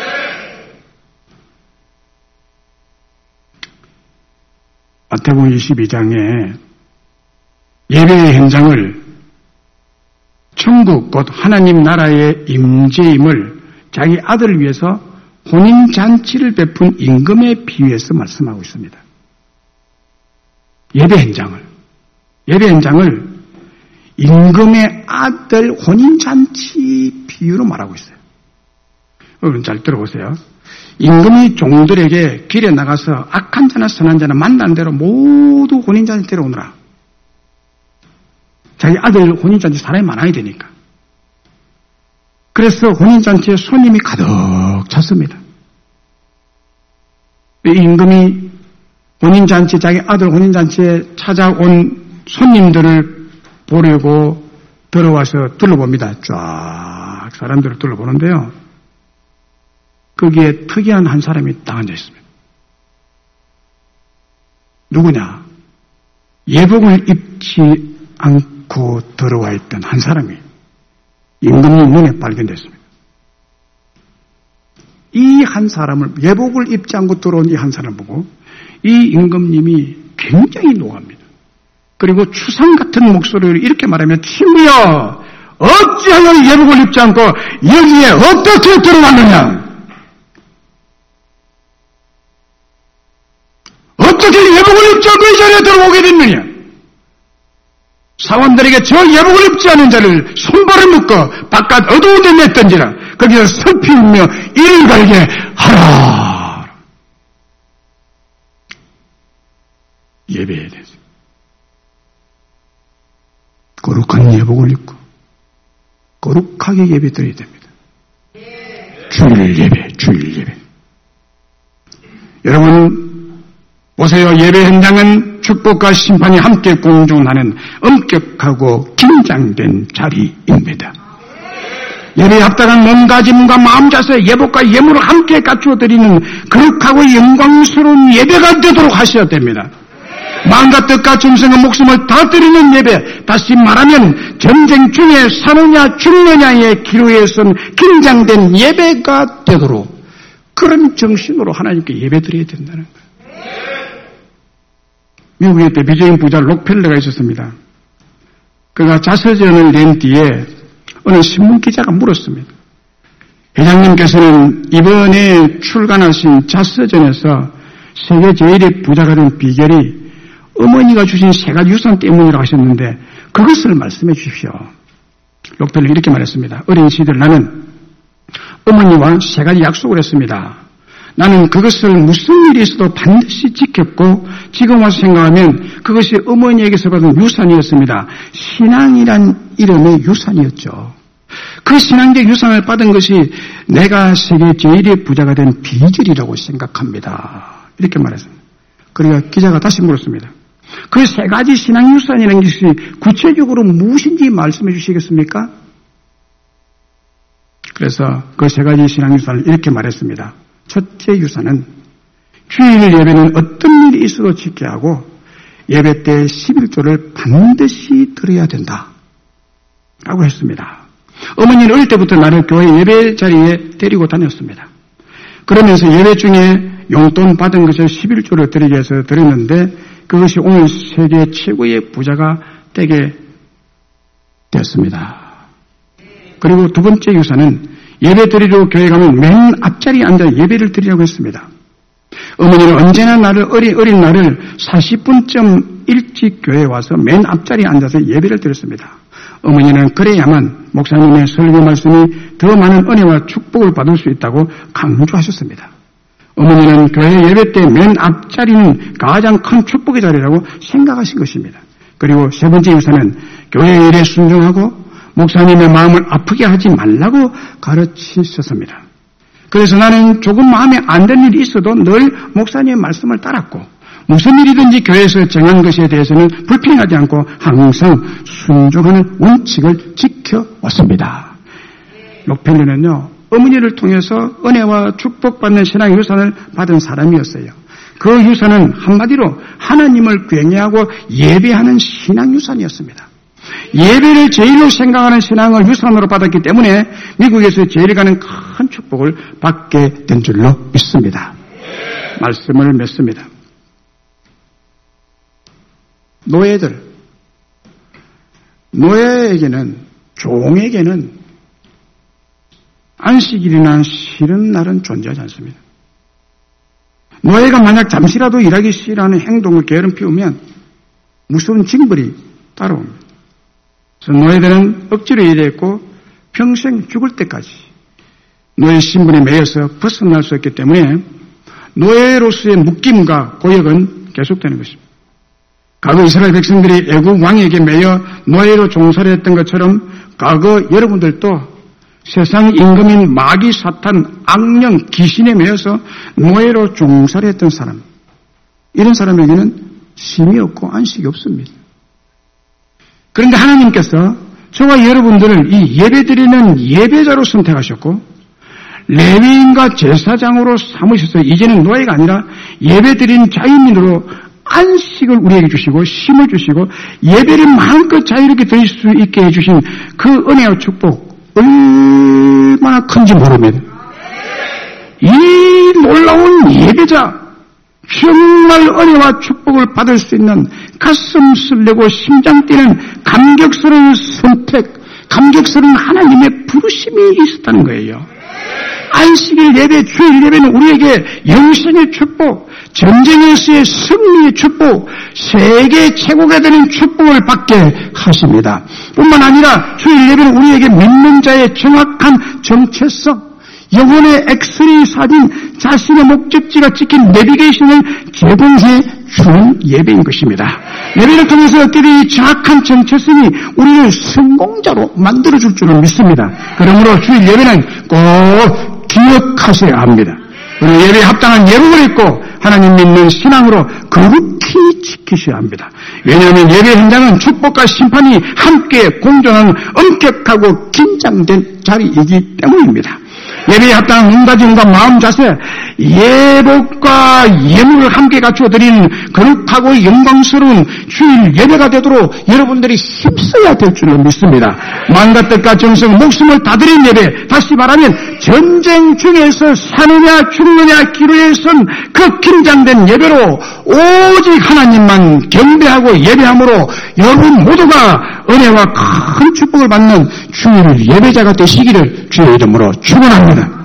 마태복음 이십이 장에 예배의 현장을 천국 곧 하나님 나라의 임재임을 자기 아들을 위해서 혼인잔치를 베푼 임금에 비유해서 말씀하고 있습니다. 예배 현장을 예배 현장을 임금의 아들 혼인잔치 비유로 말하고 있어요. 여러분 잘 들어보세요. 임금이 종들에게 길에 나가서 악한 자나 선한 자나 만난 대로 모두 혼인잔치 데려오느라. 자기 아들 혼인잔치 사람이 많아야 되니까. 그래서 혼인잔치에 손님이 가득 찼습니다. 임금이 혼인잔치, 자기 아들 혼인잔치에 찾아온 손님들을 보려고 들어와서 둘러봅니다. 쫙 사람들을 둘러보는데요. 거기에 특이한 한 사람이 딱 앉아 있습니다. 누구냐? 예복을 입지 않고 들어와 있던 한 사람이 임금님 눈에 발견됐습니다. 이 한 사람을, 예복을 입지 않고 들어온 이 한 사람을 보고 이 임금님이 굉장히 노합니다. 그리고 추상 같은 목소리로 이렇게 말하면, 친구여, 어찌하여 예복을 입지 않고 여기에 어떻게 들어왔느냐? 어떻게 예복을 입지 않고 이 자리에 들어오게 됐느냐? 사원들에게 저 예복을 입지 않은 자를 손발을 묶어 바깥 어두운 데 냈던지라 거기서 슬피 울며 이를 갈게 하라. 예배해야 되죠. 거룩한 예복을 입고 거룩하게 예배 드려야 됩니다. 주일 예배, 주일 예배. 여러분 보세요. 예배 현장은 축복과 심판이 함께 공존하는 엄격하고 긴장된 자리입니다. 예배에 합당한 몸가짐과 마음자세, 예복과 예물을 함께 갖추어 드리는 거룩하고 영광스러운 예배가 되도록 하셔야 됩니다. 마음과 뜻과 정성과 목숨을 다 드리는 예배, 다시 말하면 전쟁 중에 사느냐 죽느냐의 기로에 선 긴장된 예배가 되도록 그런 정신으로 하나님께 예배 드려야 된다는 거예요. 미국에 때 비적인 부자 록펠러가 있었습니다. 그가 자서전을 낸 뒤에 어느 신문 기자가 물었습니다. 회장님께서는 이번에 출간하신 자서전에서 세계 제일의 부자가 된 비결이 어머니가 주신 세 가지 유산 때문이라고 하셨는데 그것을 말씀해 주십시오. 록펠러 이렇게 말했습니다. 어린 시절 나는 어머니와 세 가지 약속을 했습니다. 나는 그것을 무슨 일이 있어도 반드시 지켰고 지금 와서 생각하면 그것이 어머니에게서 받은 유산이었습니다. 신앙이란 이름의 유산이었죠. 그 신앙적 유산을 받은 것이 내가 세계 제일의 부자가 된 비결이라고 생각합니다. 이렇게 말했습니다. 그러니까 기자가 다시 물었습니다. 그 세 가지 신앙 유산이라는 것이 구체적으로 무엇인지 말씀해 주시겠습니까? 그래서 그 세 가지 신앙 유산을 이렇게 말했습니다. 첫째 유산은 주일 예배는 어떤 일이 있어도 지켜야 하고 예배 때 십일조를 반드시 드려야 된다 라고 했습니다. 어머니는 어릴 때부터 나를 교회 예배 자리에 데리고 다녔습니다. 그러면서 예배 중에 용돈 받은 것을 십일조를 드리기 위해서 드렸는데 그것이 오늘 세계 최고의 부자가 되게 됐습니다. 그리고 두 번째 유산은 예배 드리러 교회 가면 맨 앞자리에 앉아 예배를 드리려고 했습니다. 어머니는 언제나 나를 어린, 어린 나를 사십 분쯤 일찍 교회에 와서 맨 앞자리에 앉아서 예배를 드렸습니다. 어머니는 그래야만 목사님의 설교 말씀이 더 많은 은혜와 축복을 받을 수 있다고 강조하셨습니다. 어머니는 교회 예배 때 맨 앞자리는 가장 큰 축복의 자리라고 생각하신 것입니다. 그리고 세 번째 유산은 교회 일에 순종하고 목사님의 마음을 아프게 하지 말라고 가르치셨습니다. 그래서 나는 조금 마음에 안 드는 일이 있어도 늘 목사님의 말씀을 따랐고 무슨 일이든지 교회에서 정한 것에 대해서는 불평하지 않고 항상 순종하는 원칙을 지켜왔습니다. 록펠르는요, 어머니를 통해서 은혜와 축복받는 신앙 유산을 받은 사람이었어요. 그 유산은 한마디로 하나님을 경외하고 예배하는 신앙 유산이었습니다. 예배를 제일로 생각하는 신앙을 유산으로 받았기 때문에 미국에서 제일 가는 큰 축복을 받게 된 줄로 믿습니다. 말씀을 맺습니다. 노예들, 노예에게는, 종에게는 안식일이나 쉬는 날은 존재하지 않습니다. 노예가 만약 잠시라도 일하기 싫어하는 행동을 게으름 피우면 무서운 징벌이 따라옵니다. 그래서 노예들은 억지로 일했고 평생 죽을 때까지 노예 신분에 매여서 벗어날 수 없기 때문에 노예로서의 묶임과 고역은 계속되는 것입니다. 과거 이스라엘 백성들이 애국 왕에게 매여 노예로 종살이 했던 것처럼 과거 여러분들도 세상 임금인 마귀 사탄 악령 귀신에 매여서 노예로 종살이 했던 사람, 이런 사람에게는 쉼이 없고 안식이 없습니다. 그런데 하나님께서 저와 여러분들을 이 예배드리는 예배자로 선택하셨고 레위인과 제사장으로 삼으셔서 이제는 노예가 아니라 예배드리는 자유민으로 안식을 우리에게 주시고 쉼을 주시고 예배를 마음껏 자유롭게 드릴 수 있게 해주신 그 은혜와 축복 얼마나 큰지 모릅니다. 이 놀라운 예배자, 정말 은혜와 축복을 받을 수 있는 가슴 설레고 심장 뛰는 감격스러운 선택, 감격스러운 하나님의 부르심이 있었다는 거예요. 안식일 예배, 주일 예배는 우리에게 영생의 축복, 전쟁에서의 승리의 축복, 세계 최고가 되는 축복을 받게 하십니다. 뿐만 아니라 주일 예배는 우리에게 믿는 자의 정확한 정체성, 영혼의 엑스레이 사진, 자신의 목적지가 찍힌 내비게이션을 제공해 주는 예배인 것입니다. 예배를 통해서 그들이 정확한 정체성이 우리를 성공자로 만들어줄 줄은 믿습니다. 그러므로 주일 예배는 꼭 기억하셔야 합니다. 그리고 예배에 합당한 예복을 입고 하나님 믿는 신앙으로 거룩히 지키셔야 합니다. 왜냐하면 예배 현장은 축복과 심판이 함께 공존하는 엄격하고 긴장된 자리이기 때문입니다. 예배에 합당한 눈가짐과 마음 자세, 예복과 예물을 함께 갖추어 드리는 거룩하고 영광스러운 주일 예배가 되도록 여러분들이 힘써야 될 줄로 믿습니다. 마음과 뜻과 정성, 목숨을 다드린 예배, 다시 말하면 전쟁 중에서 사느냐 죽느냐 기로에 선 그 긴장된 예배로 오직 하나님만 경배하고 예배함으로 여러분 모두가 은혜와 큰 축복을 받는 주일 예배자가 되시기를 주의 이름으로 축원합니다.